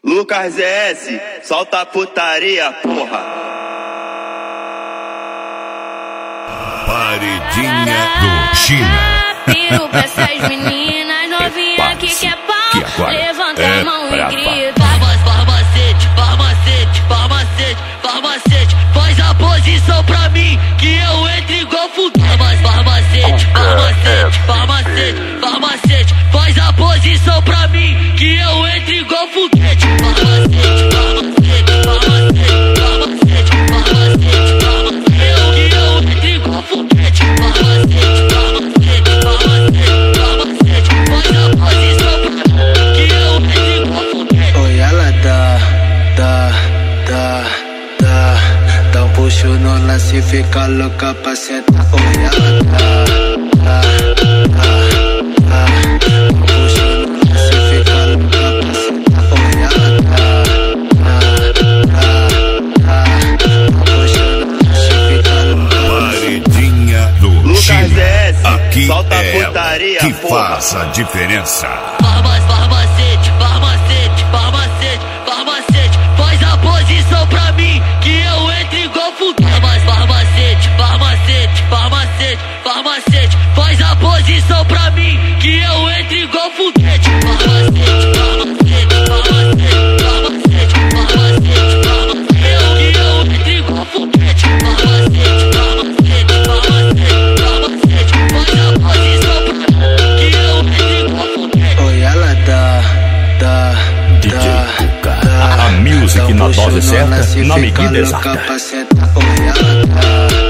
Lucas ZS, solta a putaria, porra. Paredinha do China. Piro pra essas meninas novinhas que quer pau. Levanta a mão e grita. Farmacete, farmacete, farmacete, farmacete. Faz a posição pra mim que eu entro igual foguete. Farmacete, farmacete, farmacete, farmacete. Faz a posição pra mim que eu entro igual foguete. Farmacete, farmacete, farmacete, farmacete, farmacete, farmacete. Que eu entro igual foguete. Farmacete, farmacete, farmacete, farmacete. Faz a posição pra mim que eu entro igual foguete. Oi, ela dá um puxo no lance e fica louca pra sentar. Oi, ela dá um puxo no lance e fica louca pra sentar. Oi, ela dá um puxo no lance e fica louca. Paredinha do Lucas China. ZS, Aqui solta a é ela putaria, que porra. faz a diferença. Farmacete, farmacete, farmacete, farmacete. Faz a posição pra mim que eu entro igual foguete. Farmacete, farmacete, farmacete, farmacete. Faz a posição pra mim que eu entro igual foguete. Farmacete, farmacete, farmacete, farmacete, farmacete, farmacete. Que eu entro igual foguete. Farmacete, farmacete, farmacete, farmacete. Faz a posição pra mim que eu entro igual foguete. Oi, ela dá DJ Cuca. A music na dose certa, na medida exata. Oi, ela dá